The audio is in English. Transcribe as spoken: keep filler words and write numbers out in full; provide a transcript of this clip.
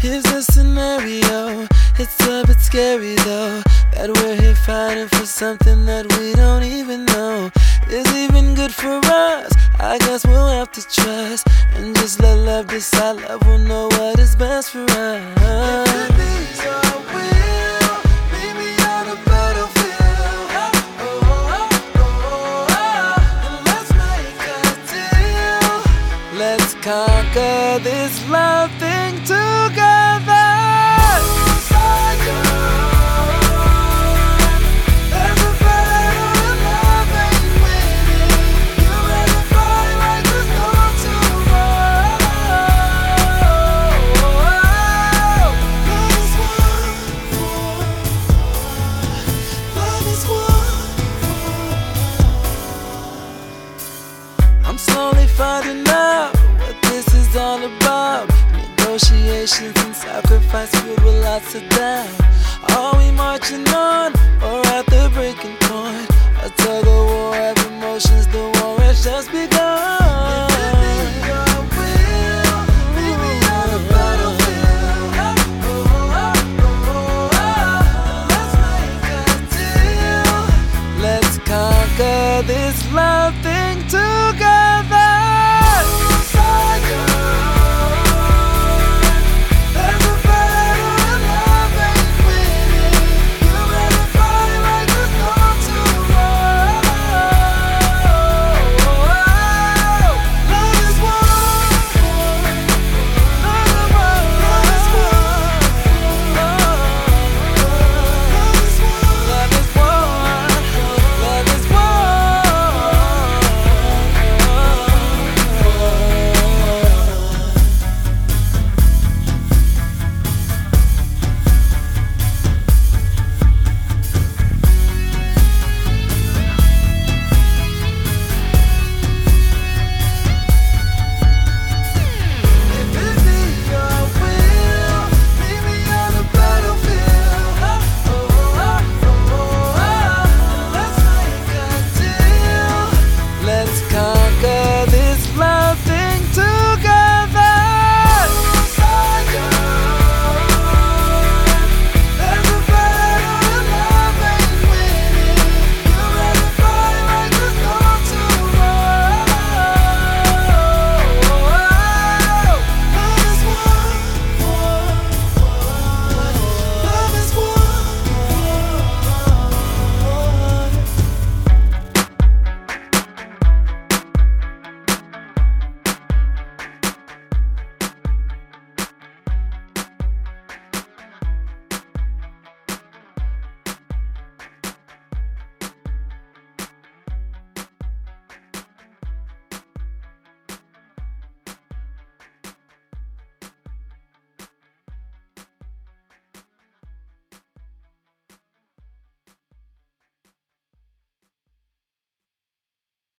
Here's the scenario, it's a bit scary though, that we're here fighting for something that we don't even know is even good for us. I guess we'll have to trust and just let love decide. Love will know what is best for us. If it needs our will, meet me on the battlefield. Oh, oh, oh, oh. And let's make a deal. Let's conquer this love thing together. I'm slowly finding out what this is all about. Negotiations and sacrifice filled with lots of doubt. Are we marching on or at the breaking point? A tug of war of emotions, the war has just begun. Let's conquer this love thing too.